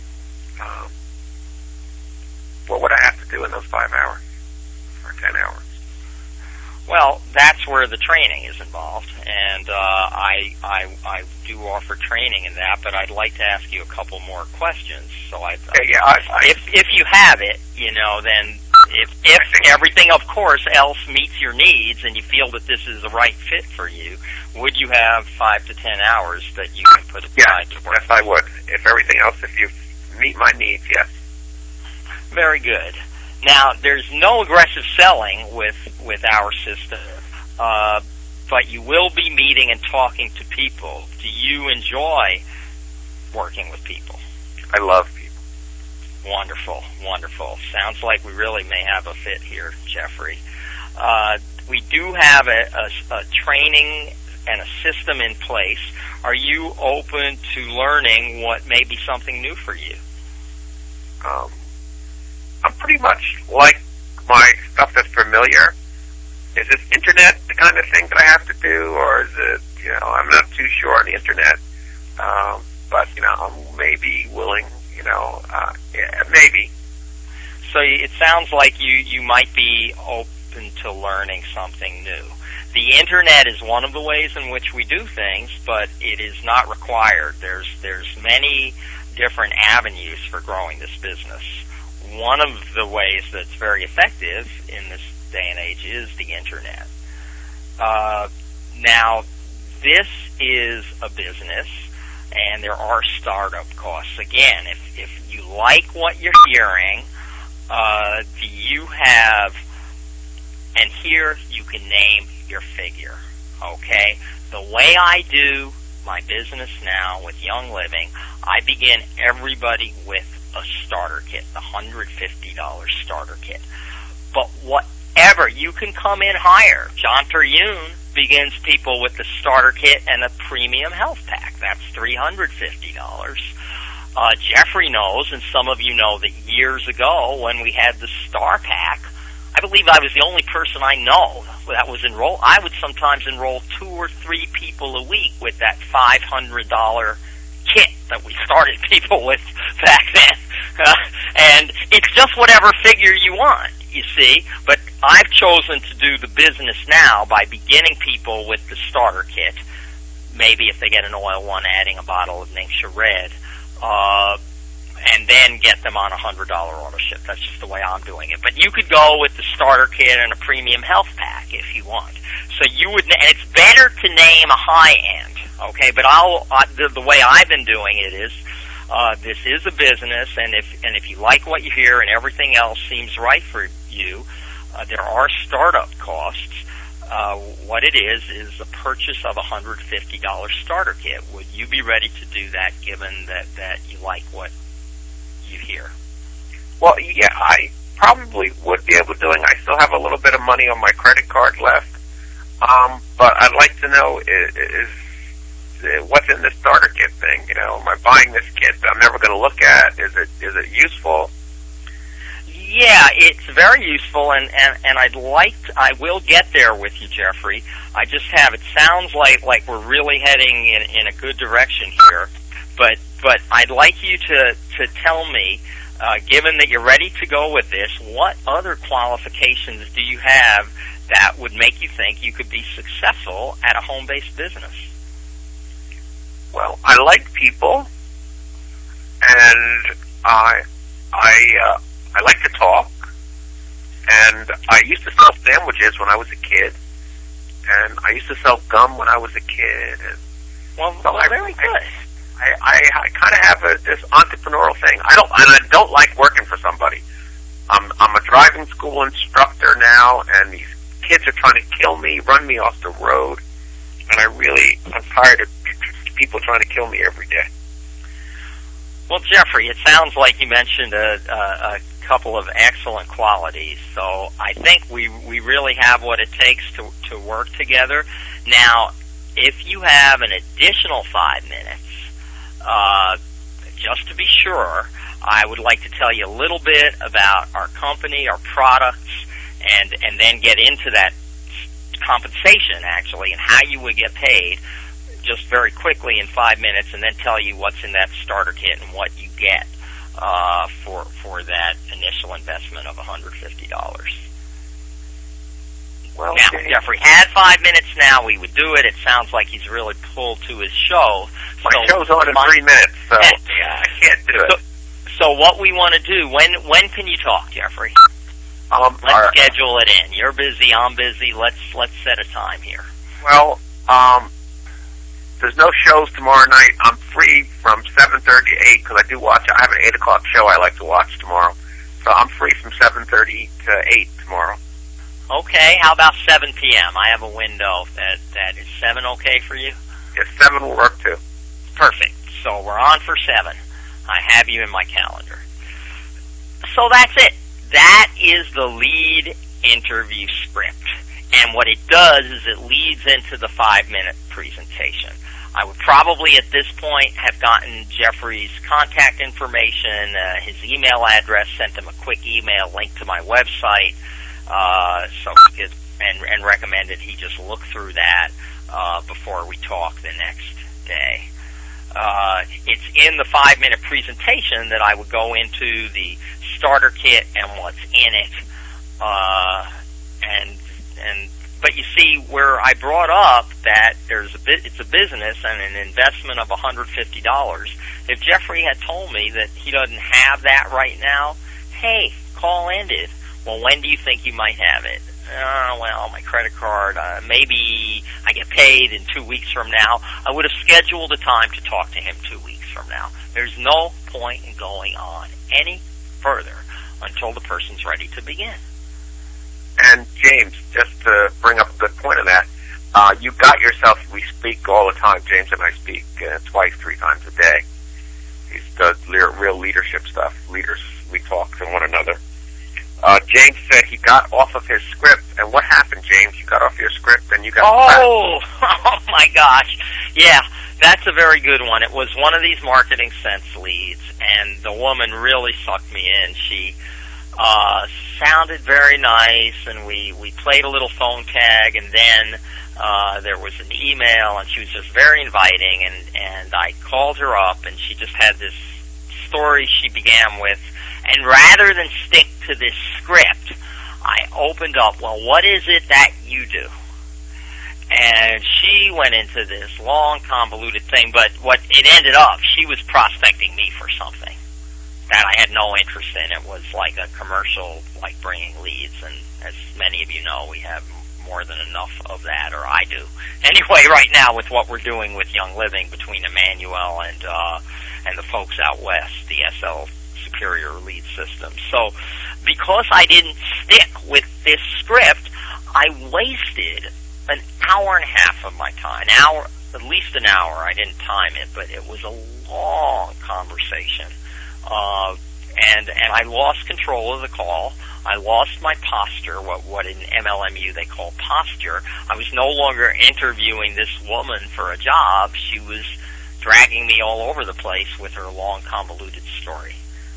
What would I have to do in those 5 hours? Or 10 hours? Well, that's where the training is involved, and I do offer training in that. But I'd like to ask you a couple more questions. So if you have it, then if everything, of course, else meets your needs, and you feel that this is the right fit for you, would you have 5 to 10 hours that you can put aside to work? Yes, I would. If everything else, if you meet my needs, yes. Very good. Now, there's no aggressive selling with our system, but you will be meeting and talking to people. Do you enjoy working with people? I love people. Wonderful, wonderful. Sounds like we really may have a fit here, Jeffrey. We do have a training and a system in place. Are you open to learning what may be something new for you? I'm pretty much like my stuff that's familiar. Is this internet the kind of thing that I have to do, or is it, I'm not too sure on the internet, but, I'm maybe willing, yeah, maybe. So it sounds like you might be open to learning something new. The internet is one of the ways in which we do things, but it is not required. There's many different avenues for growing this business. One of the ways that's very effective in this day and age is the internet. Now, this is a business, and there are startup costs. Again, if you like what you're hearing, do you have, and here you can name your figure, okay? The way I do my business now with Young Living, I begin everybody with a starter kit, the $150 starter kit. But whatever, you can come in higher. John Terhune begins people with the starter kit and a premium health pack. That's $350. Jeffrey knows, and some of you know, that years ago when we had the Star Pack, I believe I was the only person I know that was enrolled. I would sometimes enroll 2 or 3 people a week with that $500 kit that we started people with back then. And it's just whatever figure you want, you see. But I've chosen to do the business now by beginning people with the starter kit. Maybe if they get an oil one, adding a bottle of Ningxia Red. And then get them on a $100 auto ship. That's just the way I'm doing it. But you could go with the starter kit and a premium health pack if you want. So you would, and it's better to name a high end, okay? But the way I've been doing it is, this is a business, and if you like what you hear and everything else seems right for you, there are startup costs. What it is the purchase of a $150 starter kit. Would you be ready to do that, given that you like what you hear? Well, yeah, I probably would be able to do it. I still have a little bit of money on my credit card left. But I'd like to know is what's in this starter kit thing. Am I buying this kit that I'm never going to look at? Is it useful? Yeah, it's very useful, and I will get there with you, Jeffrey. I just have, it sounds like we're really heading in a good direction here, but I'd like you to tell me, given that you're ready to go with this, what other qualifications do you have that would make you think you could be successful at a home-based business? Well, I like people, and I like to talk, and I used to sell sandwiches when I was a kid, and I used to sell gum when I was a kid. And well, very good. I kind of have this entrepreneurial thing. I don't like working for somebody. I'm a driving school instructor now, and these kids are trying to kill me, run me off the road, and I'm tired of people trying to kill me every day. Well, Jeffrey, it sounds like you mentioned a couple of excellent qualities. So I think we really have what it takes to work together. Now, if you have an additional 5 minutes, just to be sure, I would like to tell you a little bit about our company, our products, and then get into that compensation, actually, and how you would get paid just very quickly in 5 minutes, and then tell you what's in that starter kit and what you get for that initial investment of $150. Well, now, Jeffrey had 5 minutes now. We would do it. It sounds like he's really pulled to his show. My show's on in 3 minutes, so yeah, I can't do it. So what we want to do, when can you talk, Jeffrey? Let's schedule it in. You're busy, I'm busy. Let's set a time here. Well, there's no shows tomorrow night. I'm free from 7:30 to 8 because I have an 8 o'clock show I like to watch tomorrow. So I'm free from 7:30 to 8 tomorrow. Okay, how about 7 p.m.? I have a window that is 7 okay for you? Yes, 7 will work too. Perfect. So we're on for 7. I have you in my calendar. So that's it. That is the lead interview script. And what it does is it leads into the 5-minute presentation. I would probably at this point have gotten Jeffrey's contact information, his email address, sent him a quick email link to my website, so he could, and recommended he just look through that before we talk the next day. It's in the 5-minute presentation that I would go into the starter kit and what's in it, but you see where I brought up that it's a business and an investment of $150. If Jeffrey had told me that he doesn't have that right now, hey, call ended. Well, when do you think you might have it? Well, my credit card, maybe I get paid in 2 weeks from now. I would have scheduled a time to talk to him 2 weeks from now. There's no point in going on any further until the person's ready to begin. And James, just to bring up a good point on that, you got yourself, we speak all the time, James and I speak twice, 3 times a day. He does real leadership stuff. Leaders, we talk to one another. James said he got off of his script, and what happened, James? You got off your script and you got oh my gosh. Yeah, that's a very good one. It was one of these Marketing Sense leads, and the woman really sucked me in. She sounded very nice, and we played a little phone tag, and then there was an email, and she was just very inviting, and I called her up, and she just had this story she began with, and rather than stick to this script, I opened up, well, what is it that you do? And she went into this long, convoluted thing, but what it ended up, she was prospecting me for something that I had no interest in. It was like a commercial, like bringing leads, and as many of you know, we have more than enough of that, or I do. Anyway, right now with what we're doing with Young Living between Emmanuel and the folks out west, the SL Superior Lead System. So because I didn't stick with this script, I wasted an hour and a half of my time, at least an hour. I didn't time it, but it was a long conversation. And I lost control of the call. I lost my posture, what in MLMU they call posture. I was no longer interviewing this woman for a job. She was dragging me all over the place with her long, convoluted story.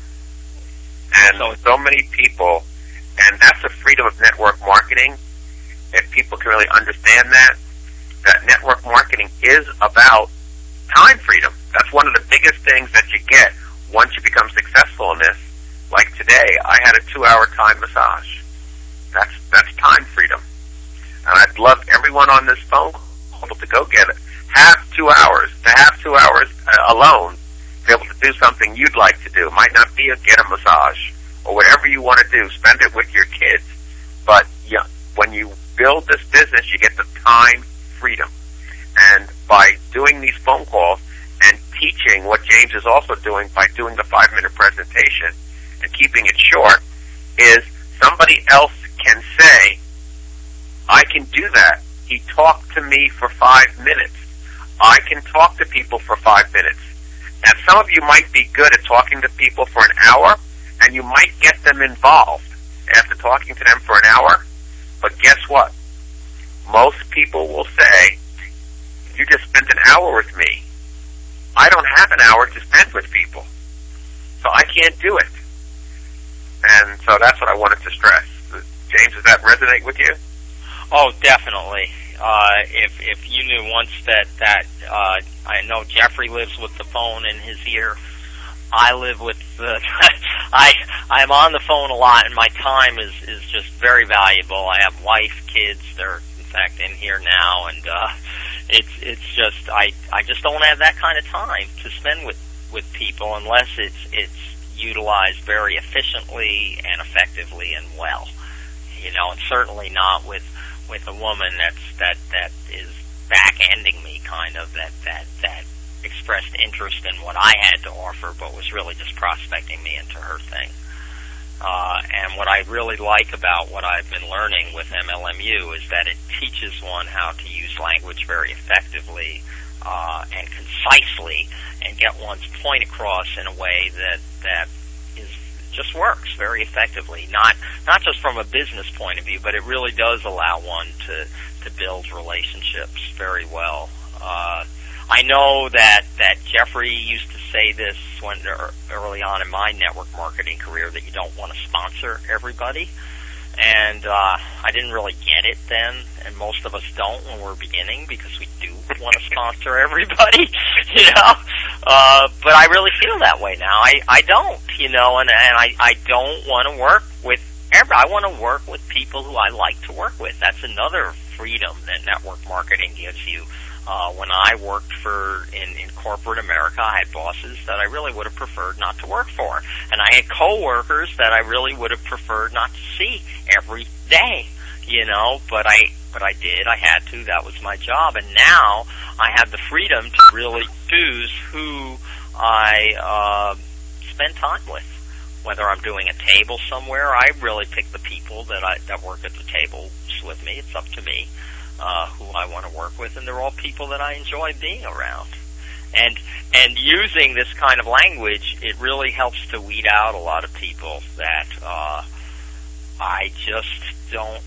And so many people, and that's the freedom of network marketing. If people can really understand that network marketing is about time freedom. That's one of the biggest things that you get once you become successful in this. Like today, I had a 2-hour Thai massage. That's time freedom. And I'd love everyone on this phone call to go get it. Have 2 hours. To have 2 hours alone, to be able to do something you'd like to do. It might not be get a massage or whatever you want to do. Spend it with your kids. But when you build this business, you get the time freedom. And by doing these phone calls and teaching what James is also doing by doing the 5-minute presentation and keeping it short, is somebody else can say, I can do that. He talked to me for 5 minutes. I can talk to people for 5 minutes. And some of you might be good at talking to people for an hour, and you might get them involved after talking to them for an hour. But guess what? Most people will say, you just spent an hour with me. I don't have an hour to spend with people. So I can't do it. And so that's what I wanted to stress. James, does that resonate with you? Oh, definitely. If you knew once that I know Jeffrey lives with the phone in his ear. I live with the I'm on the phone a lot, and my time is just very valuable. I have wife, kids. They're in fact in here now, and it's just I just don't have that kind of time to spend with people unless it's utilized very efficiently and effectively and well. And certainly not with a woman that is back-ending me, kind of, that expressed interest in what I had to offer, but was really just prospecting me into her thing. And what I really like about what I've been learning with MLMU is that it teaches one how to use language very effectively and concisely, and get one's point across in a way that is just works very effectively. Not just from a business point of view, but it really does allow one to build relationships very well. I know that Jeffrey used to say this when early on in my network marketing career, that you don't want to sponsor everybody. And I didn't really get it then, and most of us don't when we're beginning, because we do want to sponsor everybody, but I really feel that way now. I don't, and I don't want to work with I want to work with people who I like to work with. That's another freedom that network marketing gives you. When I worked in corporate America, I had bosses that I really would have preferred not to work for. And I had coworkers that I really would have preferred not to see every day, but I did. I had to. That was my job. And now I have the freedom to really choose who I spend time with. Whether I'm doing a table somewhere, I really pick the people that work at the tables with me. It's up to me. Who I want to work with, and they're all people that I enjoy being around. And using this kind of language, it really helps to weed out a lot of people that I just don't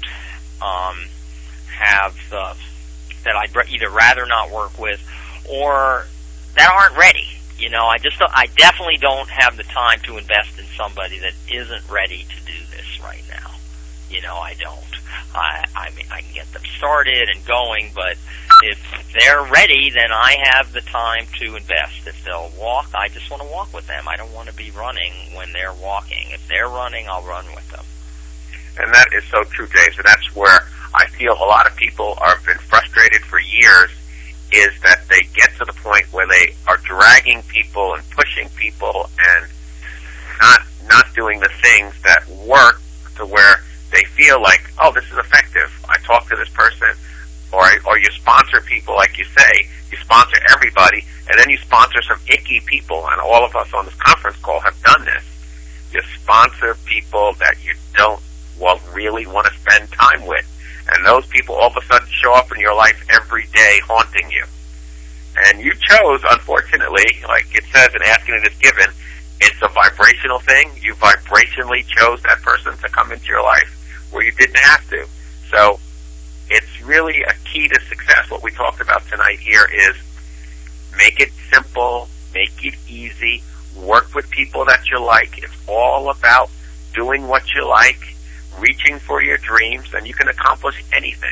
have that I'd either rather not work with, or that aren't ready. I definitely don't have the time to invest in somebody that isn't ready to do this right now. I don't. I mean, I can get them started and going, but if they're ready, then I have the time to invest. If they'll walk, I just want to walk with them. I don't want to be running when they're walking. If they're running, I'll run with them. And that is so true, James, and that's where I feel a lot of people have been frustrated for years, is that they get to the point where they are dragging people and pushing people and not doing the things that work to where they feel like, oh, this is effective. I talk to this person, or you sponsor people, like you say. You sponsor everybody, and then you sponsor some icky people, and all of us on this conference call have done this. You sponsor people that you don't really want to spend time with, and those people all of a sudden show up in your life every day, haunting you. And you chose, unfortunately, like it says in Asking It Is Given, it's a vibrational thing. You vibrationally chose that person to come into your life where you didn't have to. So it's really a key to success. What we talked about tonight here is make it simple, make it easy, work with people that you like. It's all about doing what you like, reaching for your dreams, and you can accomplish anything.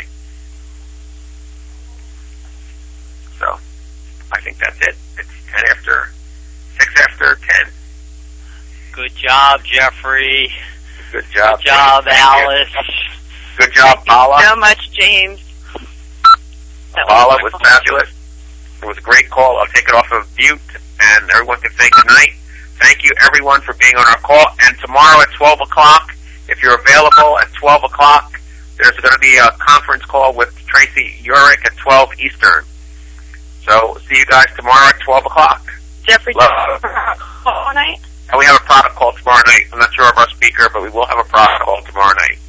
So I think that's it. It's 6 after 10. Good job, Jeffrey. Good job. Good job, Alice. Good job, Paula. Thank you so much, James. Paula was fabulous. It was a great call. I'll take it off of mute. and everyone can say good night. Thank you, everyone, for being on our call. And tomorrow at 12 o'clock, if you're available at 12 o'clock, there's going to be a conference call with Tracy Urick at 12 Eastern. So see you guys tomorrow at 12 o'clock. Jeffrey, tomorrow night? And we have a product call tomorrow night. I'm not sure of our speaker, but we will have a product call tomorrow night.